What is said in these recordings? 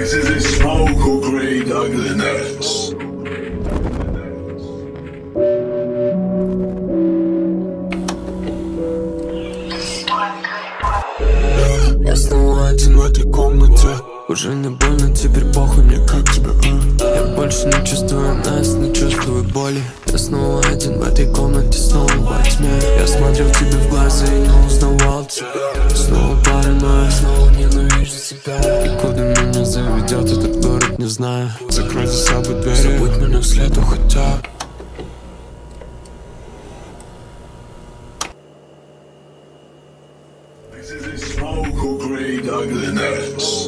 This is a smoke or great ugliness. Я снова один в этой комнате. Уже не больно, теперь похуй мне, как тебе, Я больше не чувствую нас, не чувствую боли. Я снова один в этой комнате, снова во тьме. Я смотрел тебе в глаза и не узнавал тебя. Снова паранойя, снова ненавижу себя. И куда меня заведет этот город, не знаю. Закрой за собой двери, забудь меня вслед, уходя. This is a smoke or great ugliness.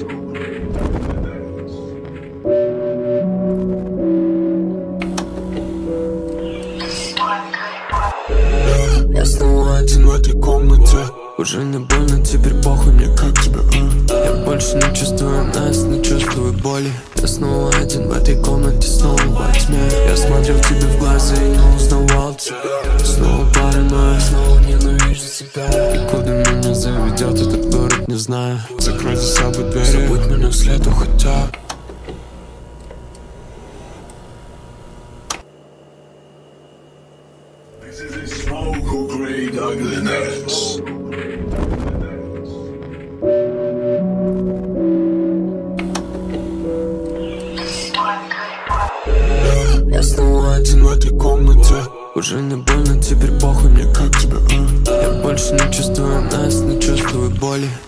Я снова один в этой комнате. Уже не больно, теперь похуй мне, как тебе, Я больше не чувствую нас, не чувствую боли. Я снова один в этой комнате, снова во тьме. Я смотрел тебе в глаза и не узнавал тебя. Снова паранойя, снова ненавижу себя. И куда меня заведет этот город, не знаю. Закрой за собой двери, забудь меня вслед, уходя. This is a smoke or great ugliness. Я снова один в этой комнате. Уже не больно, теперь похуй мне, как тебе, Я больше не чувствую нас, не чувствую боли.